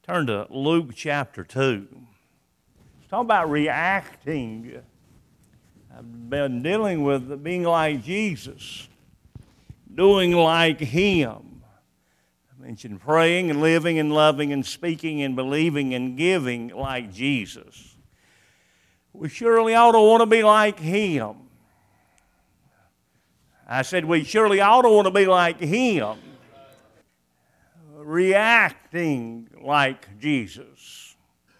Turn to Luke chapter 2. Let's talk about reacting. I've been dealing with being like Jesus, doing like Him. I mentioned praying and living and loving and speaking and believing and giving like Jesus. We surely ought to want to be like Him. I said we surely ought to want to be like Him. Reacting like Jesus.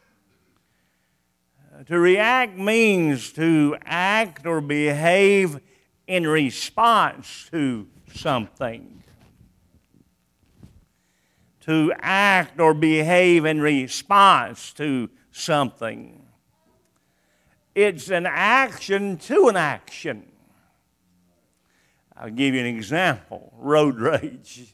To react means to act or behave in response to something. To act or behave in response to something. It's an action to an action. I'll give you an example. Road rage.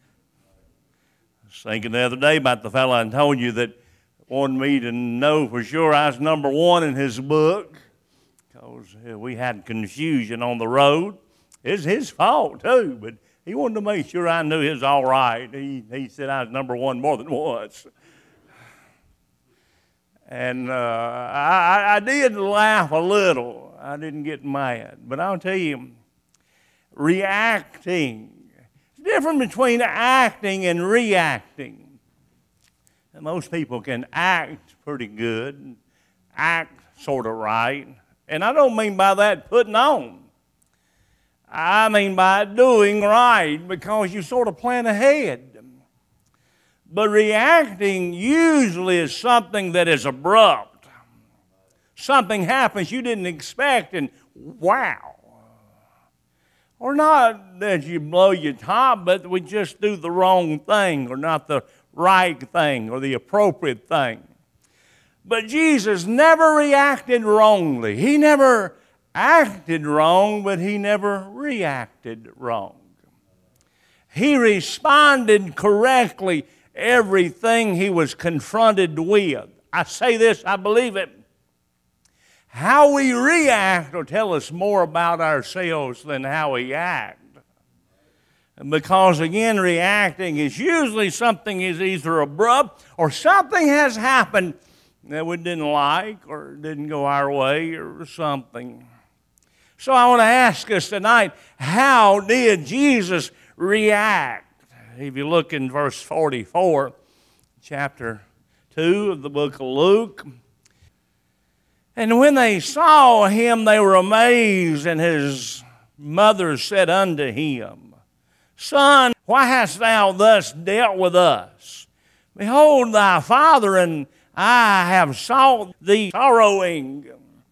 I was thinking the other day about the fellow I told you that wanted me to know for sure I was number one in his book because we had confusion on the road. It's his fault too, but he wanted to make sure I knew he was all right. He said I was number one more than once. And I did laugh a little. I didn't get mad. But I'll tell you, reacting. It's different between acting and reacting. And most people can act pretty good, act sort of right. And I don't mean by that putting on. I mean by doing right because you sort of plan ahead. But reacting usually is something that is abrupt. Something happens you didn't expect and wow. Or not that you blow your top, but we just do the wrong thing or not the right thing or the appropriate thing. But Jesus never reacted wrongly. He never acted wrong, but He never reacted wrong. He responded correctly everything He was confronted with. I say this, I believe it. How we react will tell us more about ourselves than how we act. Because again, reacting is usually something is either abrupt or something has happened that we didn't like or didn't go our way or something. So I want to ask us tonight, how did Jesus react? If you look in verse 44, chapter 2 of the book of Luke. And when they saw Him, they were amazed, and His mother said unto Him, Son, why hast thou thus dealt with us? Behold, thy father and I have sought thee sorrowing.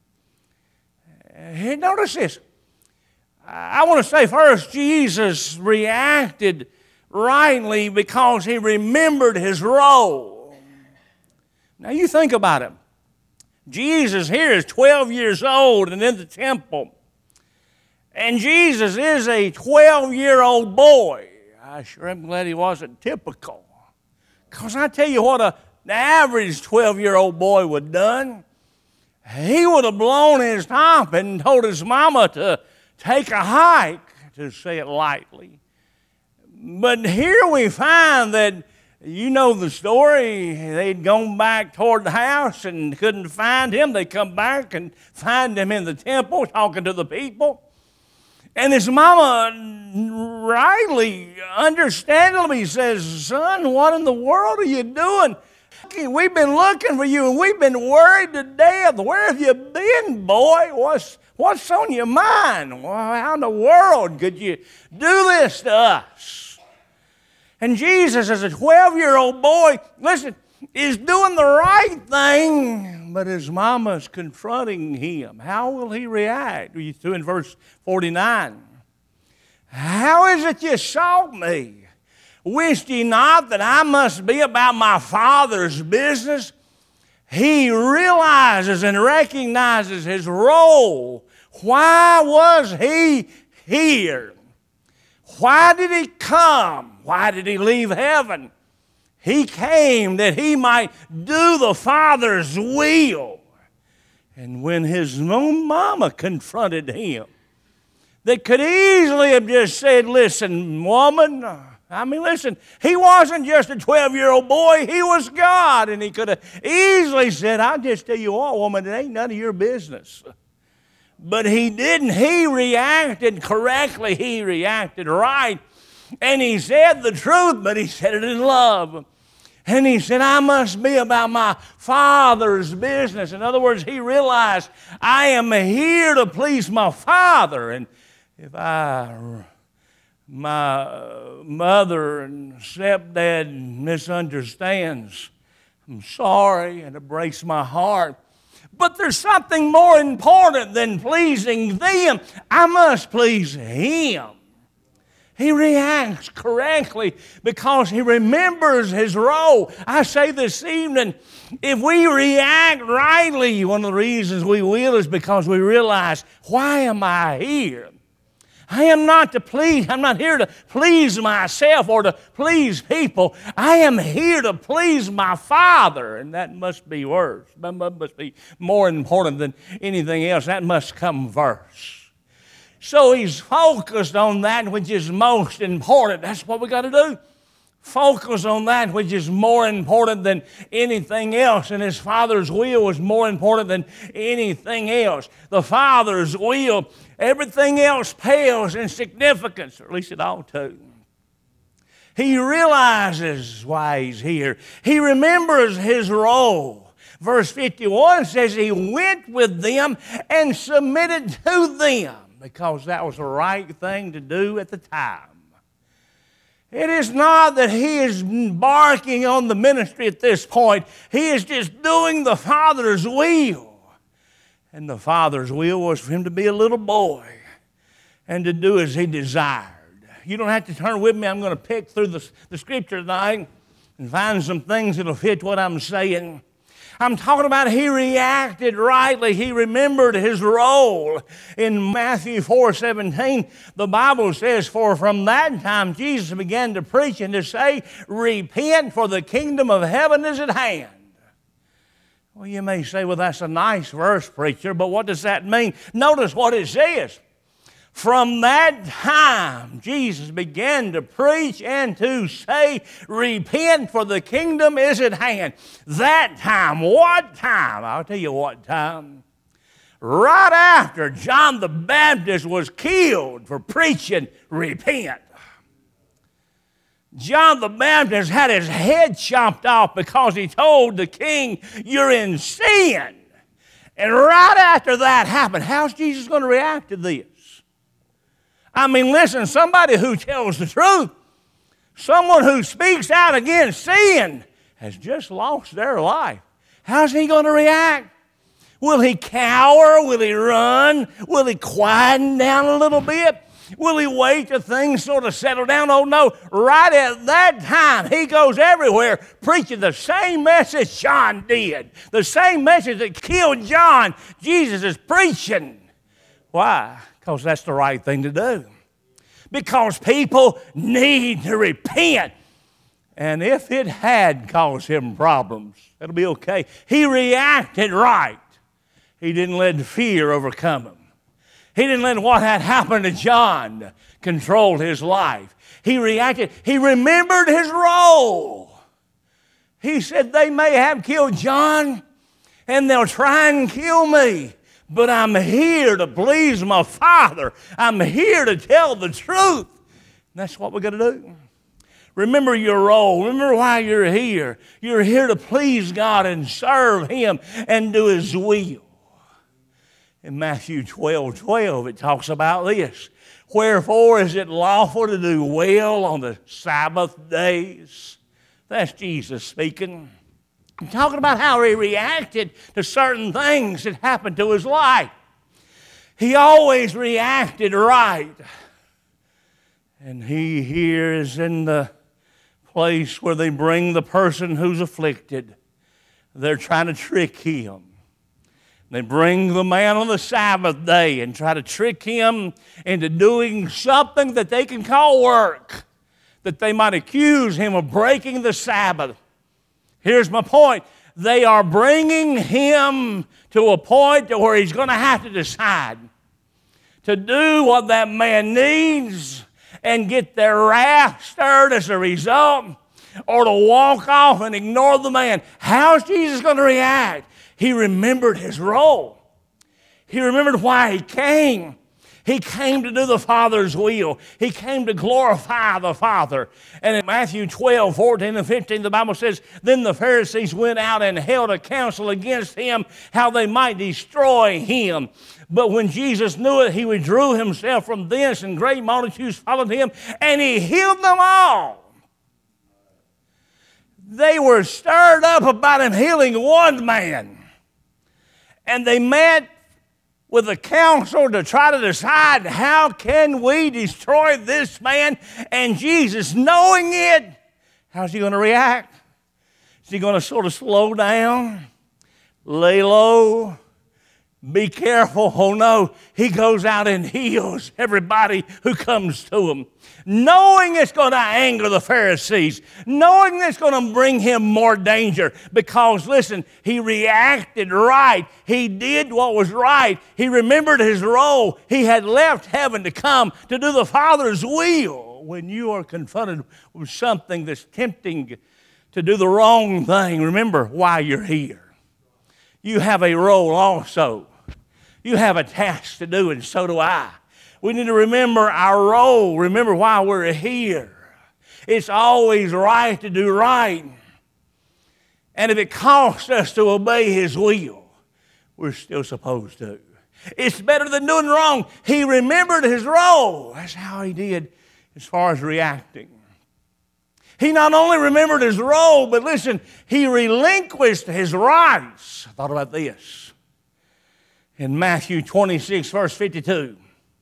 Notice this. I want to say first, Jesus reacted rightly because He remembered His role. Now you think about it. Jesus here is 12 years old and in the temple. And Jesus is a 12-year-old boy. I sure am glad he wasn't typical. Because I tell you what the average 12-year-old boy would have done. He would have blown his top and told his mama to take a hike, to say it lightly. But here we find that, you know the story, they'd gone back toward the house and couldn't find Him. They come back and find Him in the temple talking to the people. And his mama rightly, understandably says, Son, what in the world are you doing? We've been looking for you and we've been worried to death. Where have you been, boy? What's on your mind? How in the world could you do this to us? And Jesus, as a 12-year-old boy, listen, is doing the right thing, but his mama's confronting him. How will he react? You see in verse 49. How is it you sought me? Wist ye not that I must be about my Father's business? He realizes and recognizes his role. Why was he here? Why did he come? Why did he leave heaven? He came that he might do the Father's will. And when his own mama confronted him, they could easily have just said, listen, woman, I mean, listen, he wasn't just a 12-year-old boy. He was God. And he could have easily said, I'll just tell you what, woman, it ain't none of your business. But he didn't. He reacted correctly. He reacted right. And he said the truth, but he said it in love. And he said, I must be about my Father's business. In other words, he realized, I am here to please my Father. And if my mother and stepdad misunderstands, I'm sorry, and it breaks my heart. But there's something more important than pleasing them. I must please Him. He reacts correctly because he remembers his role. I say this evening, if we react rightly, one of the reasons we will is because we realize, why am I here? I am not to please, I'm not here to please myself or to please people. I am here to please my Father, and that must be worse. That must be more important than anything else. That must come first. So he's focused on that which is most important. That's what we got to do. Focus on that which is more important than anything else. And his Father's will was more important than anything else. The Father's will, everything else pales in significance, or at least it ought to. He realizes why he's here. He remembers his role. Verse 51 says he went with them and submitted to them because that was the right thing to do at the time. It is not that he is embarking on the ministry at this point. He is just doing the Father's will. And the Father's will was for him to be a little boy and to do as he desired. You don't have to turn with me. I'm going to pick through the Scripture tonight and find some things that will fit what I'm saying. I'm talking about he reacted rightly. He remembered his role. In Matthew 4:17, the Bible says, for from that time Jesus began to preach and to say, repent, for the kingdom of heaven is at hand. Well, you may say, well, that's a nice verse, preacher, but what does that mean? Notice what it says. From that time, Jesus began to preach and to say, repent, for the kingdom is at hand. That time, what time? I'll tell you what time. Right after John the Baptist was killed for preaching, repent. John the Baptist had his head chopped off because he told the king, you're in sin. And right after that happened, how's Jesus going to react to this? I mean, listen, somebody who tells the truth, someone who speaks out against sin has just lost their life. How's he going to react? Will he cower? Will he run? Will he quieten down a little bit? Will he wait till things sort of settle down? Oh, no. Right at that time, he goes everywhere preaching the same message John did. The same message that killed John, Jesus is preaching. Why? Because that's the right thing to do. Because people need to repent. And if it had caused him problems, it'll be okay. He reacted right. He didn't let fear overcome him. He didn't let what had happened to John control his life. He reacted. He remembered his role. He said, they may have killed John, and they'll try and kill me. But I'm here to please my Father. I'm here to tell the truth. And that's what we're going to do. Remember your role. Remember why you're here. You're here to please God and serve Him and do His will. In Matthew 12:12, it talks about this. Wherefore is it lawful to do well on the Sabbath days? That's Jesus speaking. I'm talking about how he reacted to certain things that happened to his life. He always reacted right. And he here is in the place where they bring the person who's afflicted. They're trying to trick him. They bring the man on the Sabbath day and try to trick him into doing something that they can call work, that they might accuse him of breaking the Sabbath. Here's my point. They are bringing him to a point to where he's going to have to decide to do what that man needs and get their wrath stirred as a result, or to walk off and ignore the man, how's Jesus going to react? He remembered his role. He remembered why he came. He came to do the Father's will. He came to glorify the Father. And in Matthew 12, 14 and 15, the Bible says, then the Pharisees went out and held a council against him, how they might destroy him. But when Jesus knew it, he withdrew himself from thence, and great multitudes followed him, and he healed them all. They were stirred up about him healing one man. And they met with a council to try to decide, how can we destroy this man? And Jesus, knowing it, how's he going to react? Is he going to sort of slow down, lay low, be careful? Oh no, he goes out and heals everybody who comes to him, knowing it's going to anger the Pharisees, knowing it's going to bring him more danger, because listen, he reacted right. He did what was right. He remembered his role. He had left heaven to come to do the Father's will. When you are confronted with something that's tempting to do the wrong thing, remember why you're here. You have a role also. You have a task to do, and so do I. We need to remember our role. Remember why we're here. It's always right to do right. And if it costs us to obey his will, we're still supposed to. It's better than doing wrong. He remembered his role. That's how he did as far as reacting. He not only remembered his role, but listen, he relinquished his rights. I thought about this. In Matthew 26, verse 52,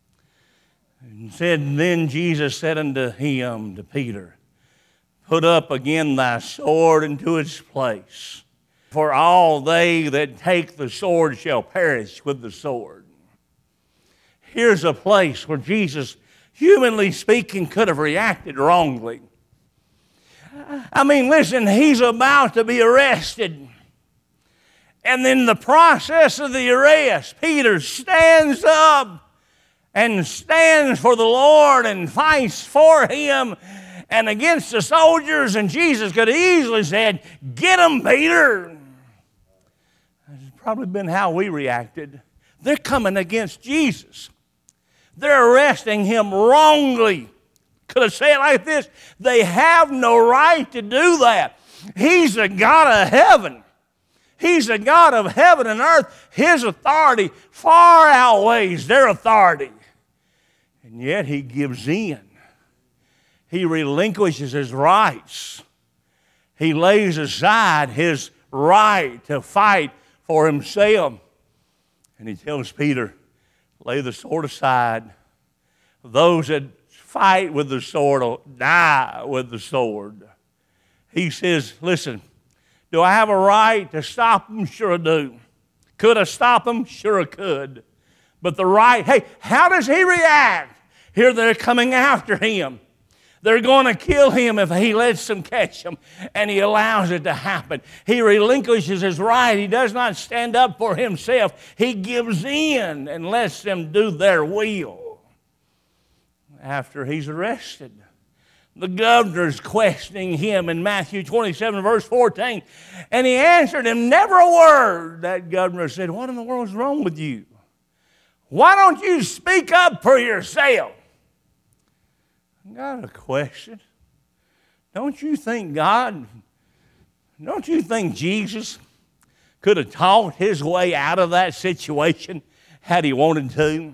and said, then Jesus said unto him, to Peter, put up again thy sword into its place. For all they that take the sword shall perish with the sword. Here's a place where Jesus, humanly speaking, could have reacted wrongly. I mean, listen, he's about to be arrested. And in the process of the arrest, Peter stands up and stands for the Lord and fights for him and against the soldiers. And Jesus could have easily said, get him, Peter. That's probably been how we reacted. They're coming against Jesus. They're arresting him wrongly. Could have said it like this, they have no right to do that. He's the God of heaven. He's the God of heaven and earth. His authority far outweighs their authority. And yet he gives in. He relinquishes his rights. He lays aside his right to fight for himself. And he tells Peter, lay the sword aside. Those that fight with the sword will die with the sword. He says, listen, do I have a right to stop them? Sure I do. Could I stop them? Sure I could. But the right, hey, how does he react? Here they're coming after him. They're going to kill him if he lets them catch him, and he allows it to happen. He relinquishes his right. He does not stand up for himself. He gives in and lets them do their will. After he's arrested, the governor's questioning him in Matthew 27, verse 14. And he answered him never a word. That governor said, what in the world is wrong with you? Why don't you speak up for yourself? I got a question. Don't you think Jesus could have talked his way out of that situation had he wanted to?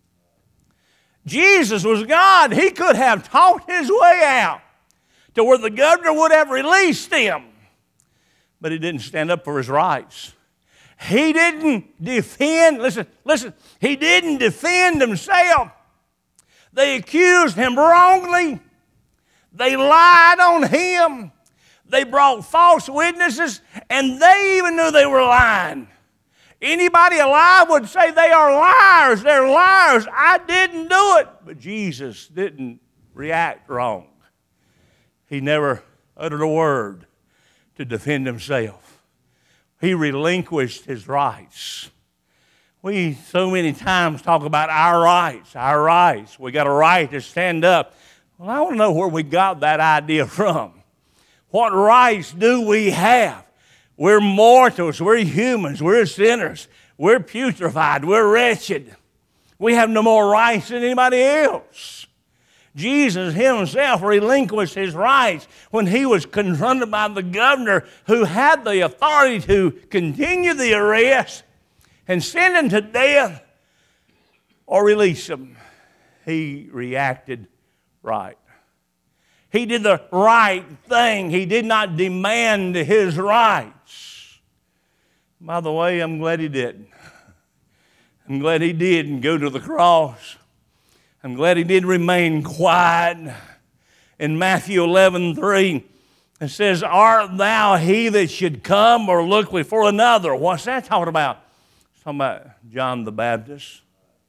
Jesus was God. He could have talked his way out to where the governor would have released him. But he didn't stand up for his rights. He didn't defend, listen, he didn't defend himself. They accused him wrongly. They lied on him. They brought false witnesses, and they even knew they were lying. Anybody alive would say they are liars. They're liars. I didn't do it. But Jesus didn't react wrong. He never uttered a word to defend himself. He relinquished his rights. We so many times talk about our rights, our rights. We got a right to stand up. Well, I want to know where we got that idea from. What rights do we have? We're mortals, we're humans, we're sinners, we're putrefied, we're wretched. We have no more rights than anybody else. Jesus himself relinquished his rights when he was confronted by the governor who had the authority to continue the arrest and send him to death or release him. He reacted right. He did the right thing. He did not demand his rights. By the way, I'm glad he didn't. I'm glad he didn't go to the cross. I'm glad he did remain quiet. In Matthew 11:3, it says, "Art thou he that should come, or look we for another?" What's that talking about? It's talking about John the Baptist.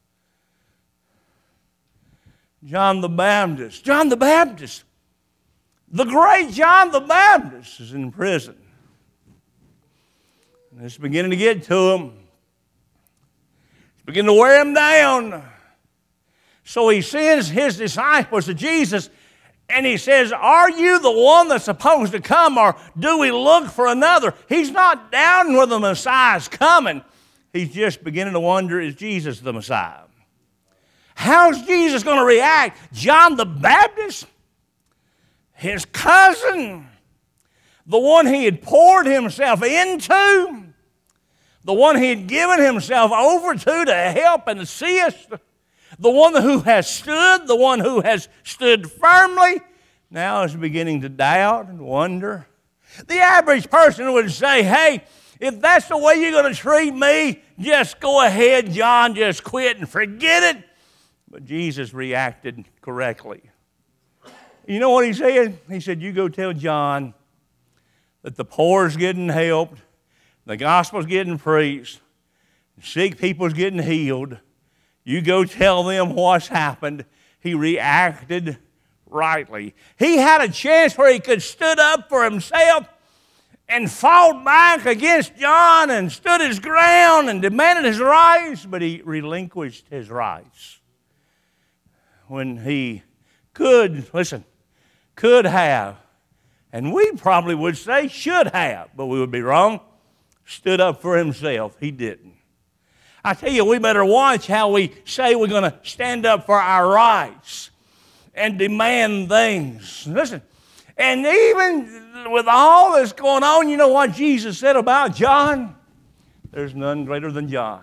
John the Baptist. John the Baptist. The great John the Baptist is in prison. And it's beginning to get to him. It's beginning to wear him down. So he sends his disciples to Jesus, and he says, "Are you the one that's supposed to come, or do we look for another?" He's not doubting whether the Messiah's coming. He's just beginning to wonder, is Jesus the Messiah? How's Jesus going to react? John the Baptist, his cousin, the one he had poured himself into, the one he had given himself over to help and assist, the one who has stood, the one who has stood firmly, now is beginning to doubt and wonder. The average person would say, "Hey, if that's the way you're going to treat me, just go ahead, John, just quit and forget it." But Jesus reacted correctly. You know what he said? He said, "You go tell John that the poor is getting helped, the gospel's getting preached, sick people's getting healed. You go tell them what's happened." He reacted rightly. He had a chance where he could stood up for himself and fought back against John and stood his ground and demanded his rights, but he relinquished his rights when he could have, and we probably would say should have, but we would be wrong, stood up for himself. He didn't. I tell you, we better watch how we say we're going to stand up for our rights and demand things. Listen, and even with all that's going on, you know what Jesus said about John? There's none greater than John.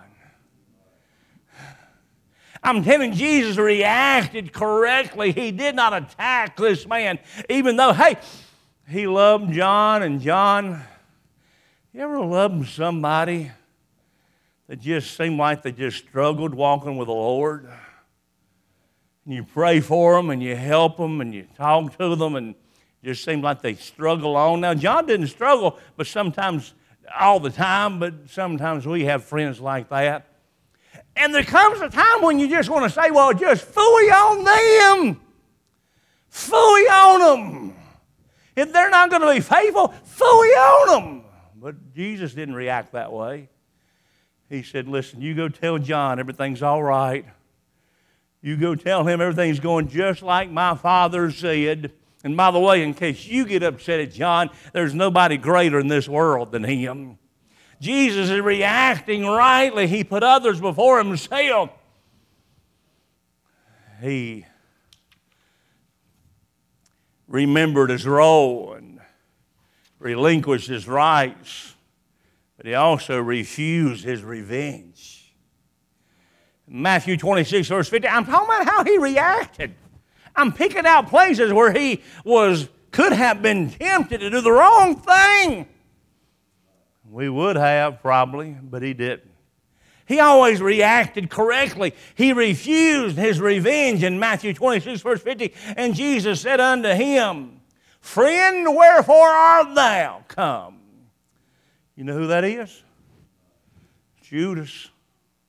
I'm telling you, Jesus reacted correctly. He did not attack this man, even though, hey, he loved John. And John, you ever loved somebody that just seemed like they just struggled walking with the Lord? And you pray for them, and you help them, and you talk to them, and it just seemed like they struggle on. Now, John didn't struggle, but sometimes, all the time, but sometimes we have friends like that. And there comes a time when you just want to say, well, just phooey on them. Phooey on them. If they're not going to be faithful, phooey on them. But Jesus didn't react that way. He said, listen, you go tell John everything's all right. You go tell him everything's going just like my Father said. And by the way, in case you get upset at John, there's nobody greater in this world than him. Jesus is reacting rightly. He put others before himself. He remembered his role and relinquished his rights, but he also refused his revenge. Matthew 26, verse 50, I'm talking about how he reacted. I'm picking out places where he could have been tempted to do the wrong thing. We would have probably, but he didn't. He always reacted correctly. He refused his revenge in Matthew 26, verse 50. And Jesus said unto him, Friend, wherefore art thou come? You know who that is? Judas.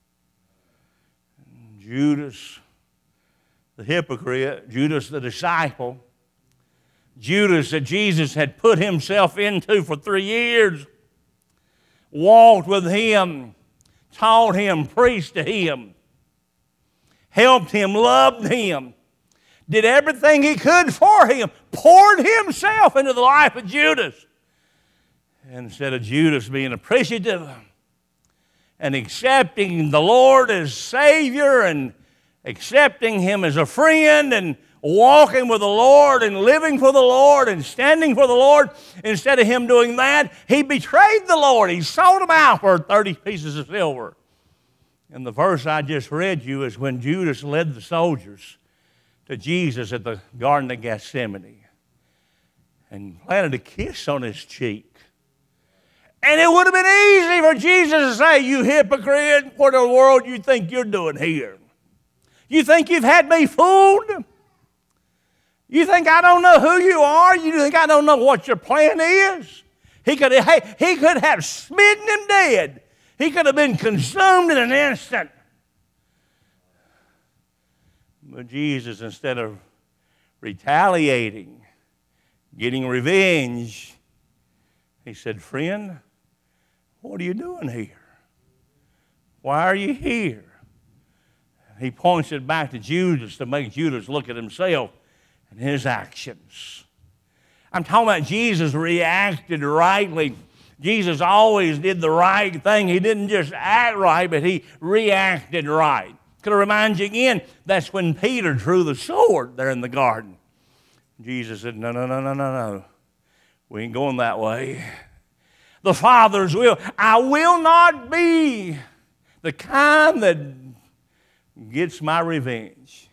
Judas, the hypocrite. Judas, the disciple. Judas that Jesus had put himself into for 3 years. Walked with him, taught him, preached to him, helped him, loved him, did everything he could for him, poured himself into the life of Judas. And instead of Judas being appreciative and accepting the Lord as Savior and accepting him as a friend and walking with the Lord and living for the Lord and standing for the Lord, instead of him doing that, he betrayed the Lord. He sold him out for 30 pieces of silver. And the verse I just read you is when Judas led the soldiers to Jesus at the Garden of Gethsemane and planted a kiss on his cheek. And it would have been easy for Jesus to say, "You hypocrite, what in the world you think you're doing here? You think you've had me fooled? You think I don't know who you are? You think I don't know what your plan is?" He could have smitten him dead. He could have been consumed in an instant. But Jesus, instead of retaliating, getting revenge, he said, "Friend, what are you doing here? Why are you here?" He points it back to Judas to make Judas look at himself and his actions. I'm talking about Jesus reacted rightly. Jesus always did the right thing. He didn't just act right, but he reacted right. Could I remind you again, that's when Peter drew the sword there in the garden. Jesus said, No. We ain't going that way. The Father's will. I will not be the kind that gets my revenge.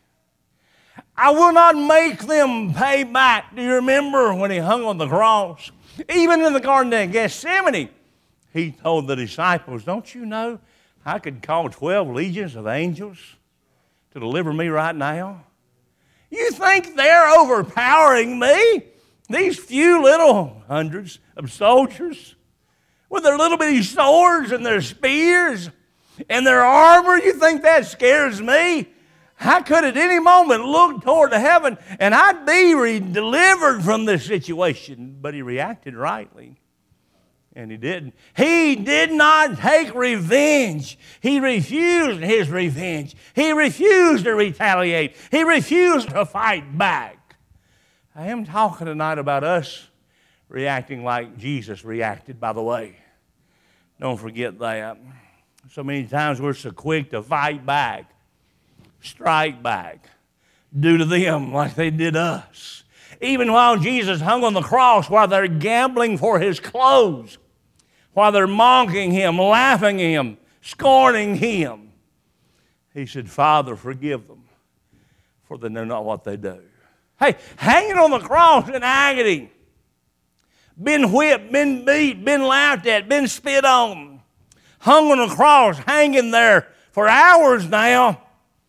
I will not make them pay back. Do you remember when he hung on the cross? Even in the Garden of Gethsemane, he told the disciples, "Don't you know I could call 12 legions of angels to deliver me right now? You think they're overpowering me? These few little hundreds of soldiers with their little bitty swords and their spears and their armor, you think that scares me? I could at any moment look toward heaven and I'd be delivered from this situation." But he reacted rightly. And he didn't. He did not take revenge. He refused his revenge. He refused to retaliate. He refused to fight back. I am talking tonight about us reacting like Jesus reacted, by the way. Don't forget that. So many times we're so quick to fight back, strike back, do to them like they did us. Even while Jesus hung on the cross, while they're gambling for his clothes, while they're mocking him, laughing at him, scorning him, he said, "Father, forgive them, for they know not what they do." Hey, hanging on the cross in agony, been whipped, been beat, been laughed at, been spit on, hung on the cross, hanging there for hours now.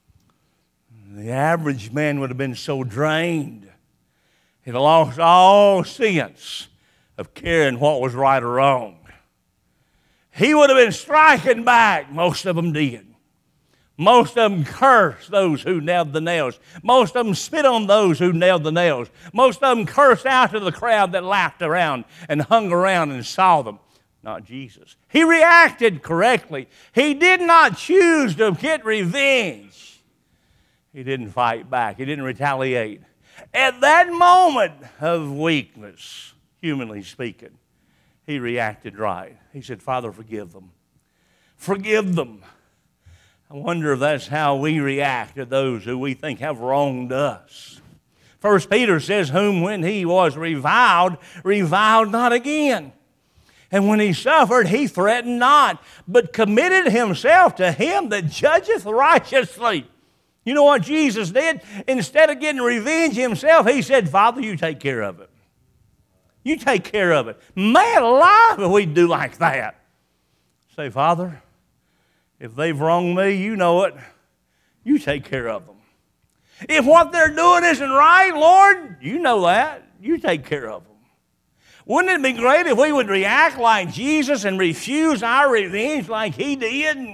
The average man would have been so drained, he'd have lost all sense of caring what was right or wrong. He would have been striking back. Most of them did. Most of them cursed those who nailed the nails. Most of them spit on those who nailed the nails. Most of them cursed out to the crowd that laughed around and hung around and saw them. Not Jesus. He reacted correctly. He did not choose to get revenge. He didn't fight back. He didn't retaliate. At that moment of weakness, humanly speaking, he reacted right. He said, "Father, forgive them. Forgive them." I wonder if that's how we react to those who we think have wronged us. 1 Peter says, "Whom when he was reviled not again. And when he suffered, he threatened not, but committed himself to him that judgeth righteously." You know what Jesus did? Instead of getting revenge himself, he said, "Father, you take care of it. You take care of it." Man alive, if we do like that. Say, "Father, if they've wronged me, you know it. You take care of them. If what they're doing isn't right, Lord, you know that. You take care of them." Wouldn't it be great if we would react like Jesus and refuse our revenge like he did?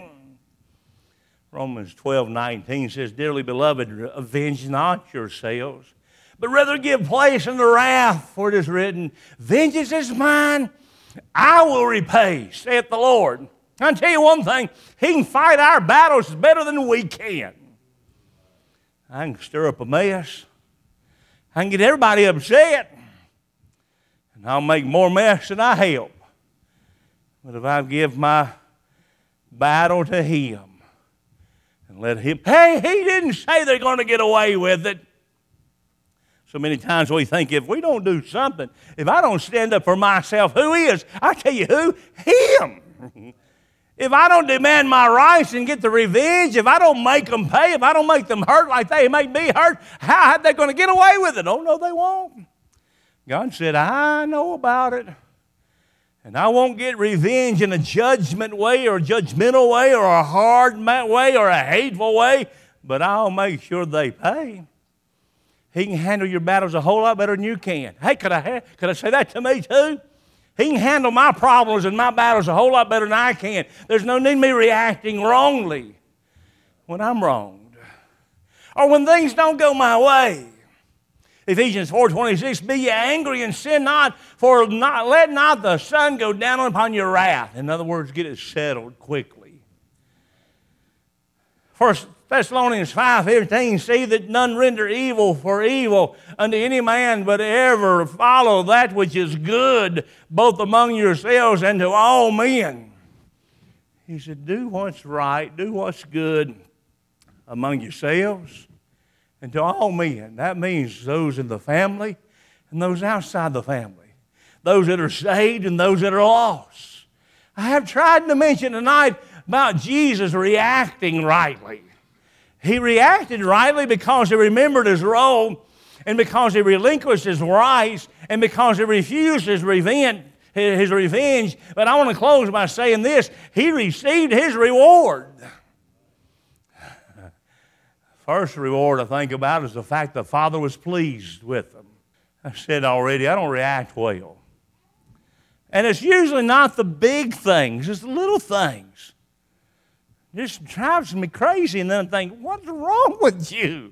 Romans 12:19 says, "Dearly beloved, avenge not yourselves, but rather give place unto wrath, for it is written, Vengeance is mine, I will repay, saith the Lord." I'll tell you one thing, he can fight our battles better than we can. I can stir up a mess. I can get everybody upset. And I'll make more mess than I help. But if I give my battle to him and let him, hey, he didn't say they're going to get away with it. So many times we think if we don't do something, if I don't stand up for myself, who is? I tell you who, him. If I don't demand my rights and get the revenge, if I don't make them pay, if I don't make them hurt like they make me hurt, how are they going to get away with it? Oh, no, they won't. God said, I know about it. And I won't get revenge in a judgment way or a judgmental way or a hard way or a hateful way, but I'll make sure they pay. He can handle your battles a whole lot better than you can. Hey, could I say that to me too? He can handle my problems and my battles a whole lot better than I can. There's no need me reacting wrongly when I'm wronged or when things don't go my way. Ephesians 4:26, be ye angry and sin not, let not the sun go down upon your wrath. In other words, get it settled quickly. 1 Thessalonians 5:15, see that none render evil for evil unto any man, but ever follow that which is good, both among yourselves and to all men. He said, do what's right, do what's good among yourselves and to all men. That means those in the family and those outside the family, those that are saved and those that are lost. I have tried to mention tonight about Jesus reacting rightly. He reacted rightly because he remembered his role and because he relinquished his rights and because he refused his revenge. But I want to close by saying this. He received his reward. First reward I think about is the fact the Father was pleased with him. I said already, I don't react well. And it's usually not the big things, it's the little things. It just drives me crazy, and then I think, what's wrong with you?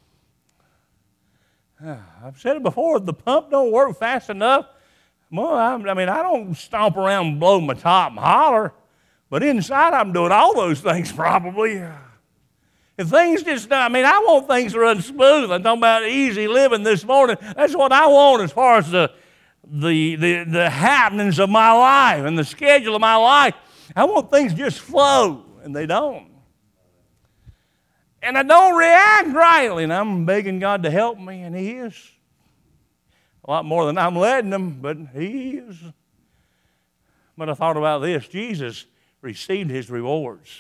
I've said it before, the pump don't work fast enough. Well, I don't stomp around and blow my top and holler, but inside I'm doing all those things probably. If things I want things to run smooth. I'm talking about easy living this morning. That's what I want as far as the happenings of my life and the schedule of my life. I want things to just flow, and they don't. And I don't react rightly, and I'm begging God to help me, and He is. A lot more than I'm letting Him, but He is. But I thought about this. Jesus received His rewards.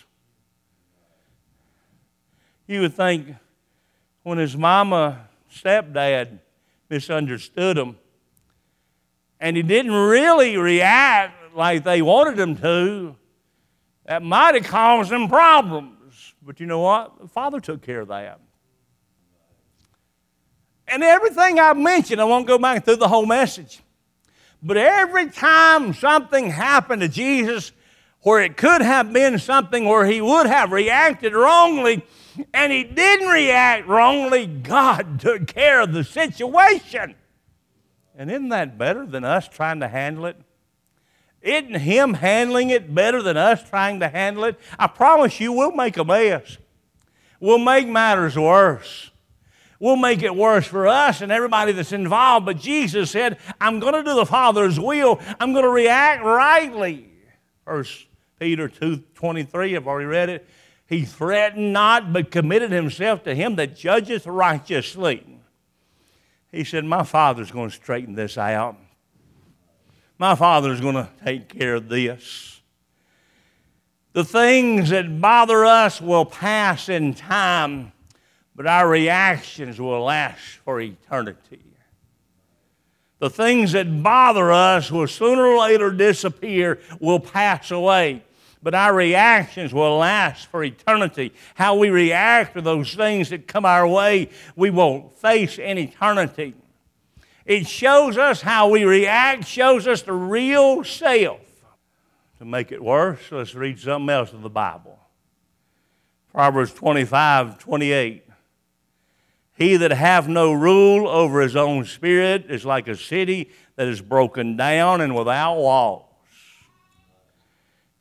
You would think when his stepdad misunderstood him, and he didn't really react like they wanted him to, that might have caused them problems. But you know what? The Father took care of that. And everything I've mentioned, I won't go back through the whole message, but every time something happened to Jesus where it could have been something where he would have reacted wrongly, and he didn't react wrongly, God took care of the situation. And isn't that better than us trying to handle it? Isn't him handling it better than us trying to handle it? I promise you, we'll make a mess. We'll make matters worse. We'll make it worse for us and everybody that's involved. But Jesus said, I'm going to do the Father's will. I'm going to react rightly. 1 Peter 2:23, I've already read it. He threatened not, but committed himself to him that judgeth righteously. He said, my Father's going to straighten this out. My Father's going to take care of this. The things that bother us will pass in time, but our reactions will last for eternity. The things that bother us will sooner or later disappear, will pass away. But our reactions will last for eternity. How we react to those things that come our way, we will face in eternity. It shows us how we react, shows us the real self. To make it worse, let's read something else in the Bible. Proverbs 25:28. He that hath no rule over his own spirit is like a city that is broken down and without walls.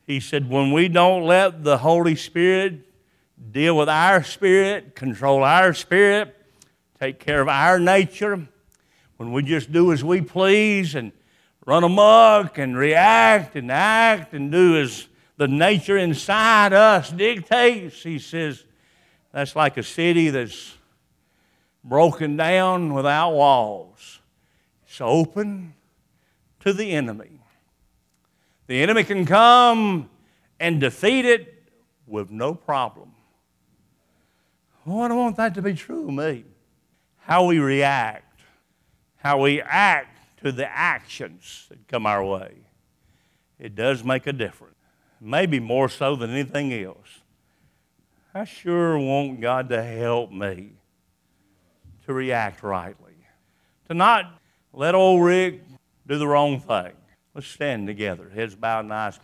He said, when we don't let the Holy Spirit deal with our spirit, control our spirit, take care of our nature, when we just do as we please and run amok and react and act and do as the nature inside us dictates, he says, that's like a city that's broken down without walls. It's open to the enemy. The enemy can come and defeat it with no problem. Oh, I don't want that to be true of me. How we react, how we act to the actions that come our way, it does make a difference. Maybe more so than anything else. I sure want God to help me to react rightly, to not let old Rick do the wrong thing. Let's stand together, heads bowed and eyes closed.